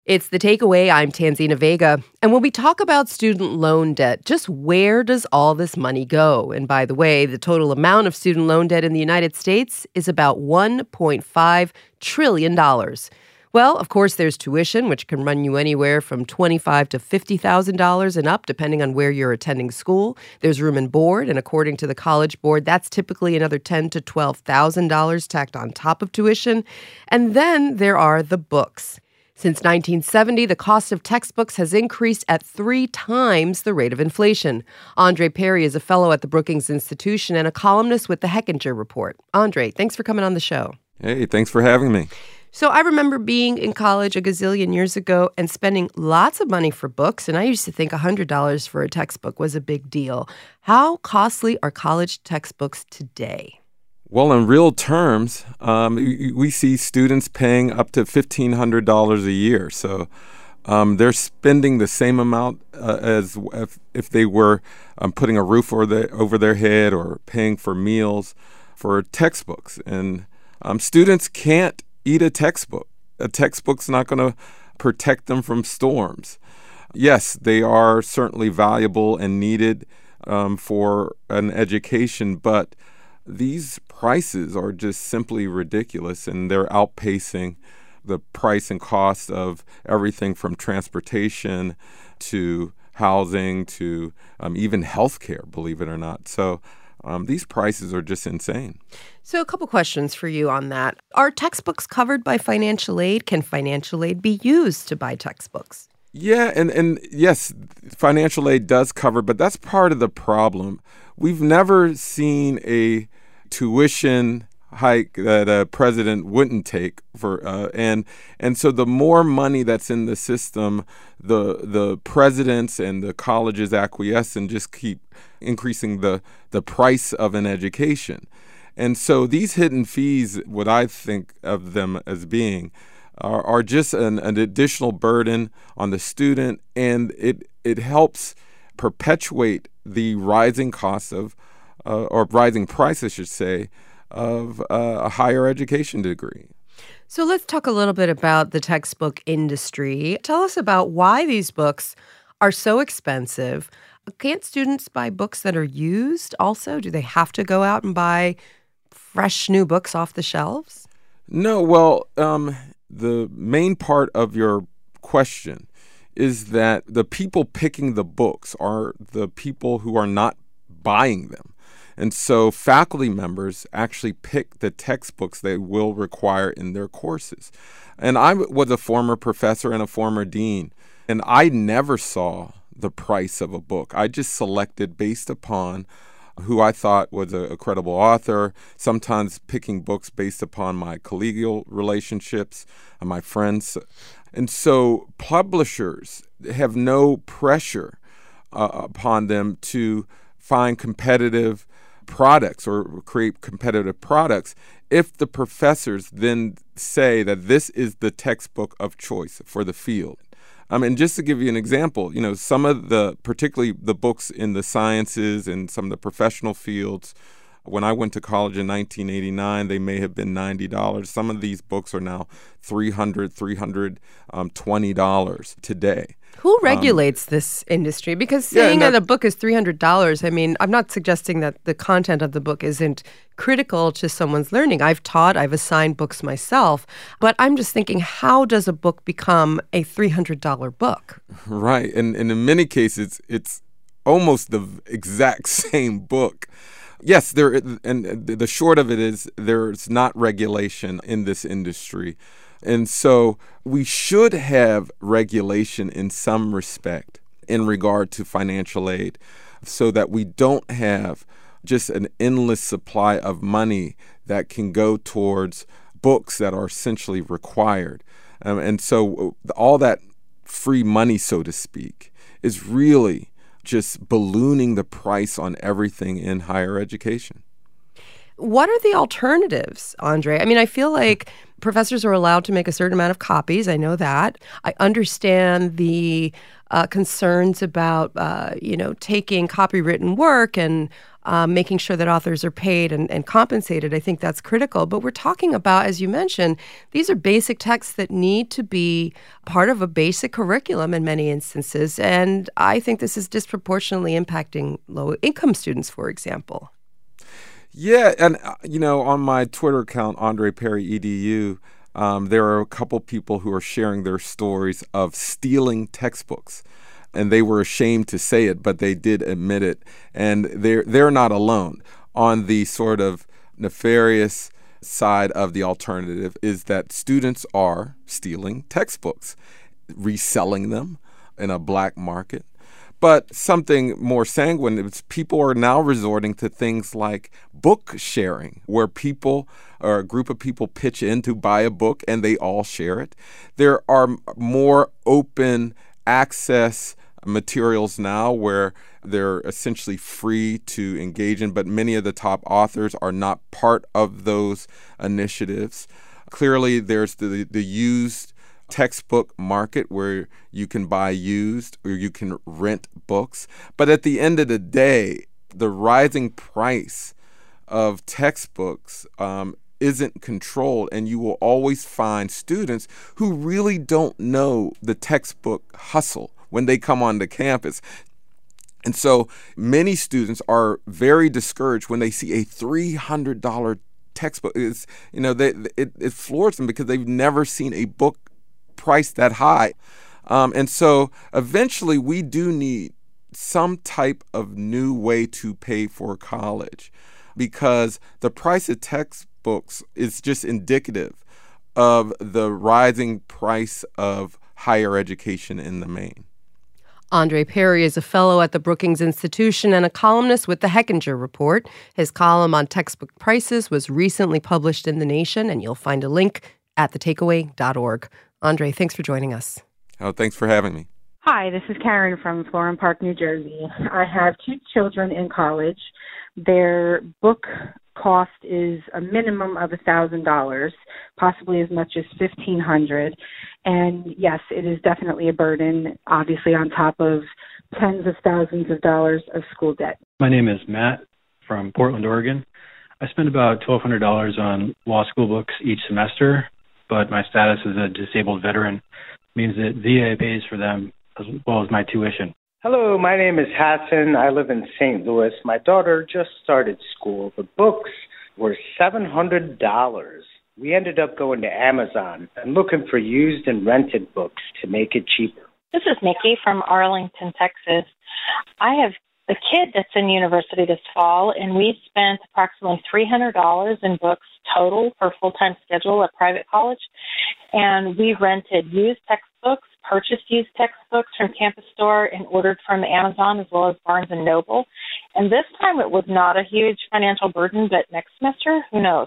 It's The Takeaway. I'm Tanzina Vega. And when we talk about student loan debt, just where does all this money go? And by the way, the total amount of student loan debt in the United States is about $1.5 trillion. Well, of course, there's tuition, which can run you anywhere from $25,000 to $50,000 and up, depending on where you're attending school. There's room and board, and according to the College Board, that's typically another $10,000 to $12,000 tacked on top of tuition. And then there are the books. Since 1970, the cost of textbooks has increased at 3 times the rate of inflation. Andre Perry is a fellow at the Brookings Institution and a columnist with the Hechinger Report. Andre, thanks for coming on the show. Hey, thanks for having me. So I remember being in college a gazillion years ago and spending lots of money for books, and I used to think $100 for a textbook was a big deal. How costly are college textbooks today? Well, in real terms, we see students paying up to $1,500 a year. So they're spending the same amount as if they were putting a roof over their head or paying for meals for textbooks. And students can't eat a textbook. A textbook's not going to protect them from storms. Yes, they are certainly valuable and needed for an education, but these prices are just simply ridiculous, and they're outpacing the price and cost of everything from transportation to housing to even healthcare, believe it or not. So these prices are just insane. So a couple questions for you on that. Are textbooks covered by financial aid? Can financial aid be used to buy textbooks? Yeah, and yes, financial aid does cover, but that's part of the problem. We've never seen a tuition hike that a president wouldn't take for, and so the more money that's in the system, the presidents and the colleges acquiesce and just keep increasing the price of an education. And so these hidden fees, what I think of them as being, are just an additional burden on the student, and it helps perpetuate the rising costs of, or rising price, I should say, of a higher education degree. So let's talk a little bit about the textbook industry. Tell us about why these books are so expensive. Can't students buy books that are used also? Do they have to go out and buy fresh new books off the shelves? No, well, the main part of your question is that the people picking the books are the people who are not buying them. And so faculty members actually pick the textbooks they will require in their courses. And I was a former professor and a former dean, and I never saw the price of a book. I just selected based upon who I thought was a credible author, sometimes picking books based upon my collegial relationships and my friends. And so publishers have no pressure upon them to find competitive products or create competitive products if the professors then say that this is the textbook of choice for the field. And just to give you an example, some of particularly the books in the sciences and some of the professional fields, when I went to college in 1989, they may have been $90. Some of these books are now $320 today. Who regulates this industry? Because saying that a book is $300, I mean, I'm not suggesting that the content of the book isn't critical to someone's learning. I've assigned books myself, but I'm just thinking, how does a book become a $300 book? Right. And in many cases, it's almost the exact same book. Yes, and the short of it is there's not regulation in this industry. And so we should have regulation in some respect in regard to financial aid so that we don't have just an endless supply of money that can go towards books that are essentially required. And so all that free money, so to speak, is really just ballooning the price on everything in higher education. What are the alternatives, Andre? I mean, I feel like professors are allowed to make a certain amount of copies. I know that. I understand the concerns about, taking copywritten work and making sure that authors are paid and compensated. I think that's critical. But we're talking about, as you mentioned, these are basic texts that need to be part of a basic curriculum in many instances. And I think this is disproportionately impacting low-income students, for example. Yeah, and on my Twitter account, Andre Perry EDU, there are a couple people who are sharing their stories of stealing textbooks. And they were ashamed to say it, but they did admit it. And they're not alone. On the sort of nefarious side of the alternative is that students are stealing textbooks, reselling them in a black market. But something more sanguine is people are now resorting to things like book sharing, where people or a group of people pitch in to buy a book and they all share it. There are more open access materials now where they're essentially free to engage in, but many of the top authors are not part of those initiatives. Clearly, there's the used textbook market where you can buy used or you can rent books. But at the end of the day, the rising price of textbooks isn't controlled, and you will always find students who really don't know the textbook hustle when they come onto campus. And so many students are very discouraged when they see a $300 textbook. It floors them because they've never seen a book priced that high. And so eventually we do need some type of new way to pay for college, because the price of textbooks is just indicative of the rising price of higher education in the main. Andre Perry is a fellow at the Brookings Institution and a columnist with the Hechinger Report. His column on textbook prices was recently published in The Nation, and you'll find a link at thetakeaway.org. Andre, thanks for joining us. Oh, thanks for having me. Hi, this is Karen from Florham Park, New Jersey. I have 2 children in college. Their book cost is a minimum of $1,000, possibly as much as $1,500. And yes, it is definitely a burden, obviously on top of tens of thousands of dollars of school debt. My name is Matt from Portland, Oregon. I spend about $1,200 on law school books each semester, but my status as a disabled veteran means that VA pays for them as well as my tuition. Hello, my name is Hassan. I live in St. Louis. My daughter just started school. The books were $700. We ended up going to Amazon and looking for used and rented books to make it cheaper. This is Nikki from Arlington, Texas. I have a kid that's in university this fall, and we spent approximately $300 in books total for full-time schedule at private college. And we rented used textbooks, purchased used textbooks from Campus Store, and ordered from Amazon as well as Barnes & Noble. And this time it was not a huge financial burden, but next semester, who knows?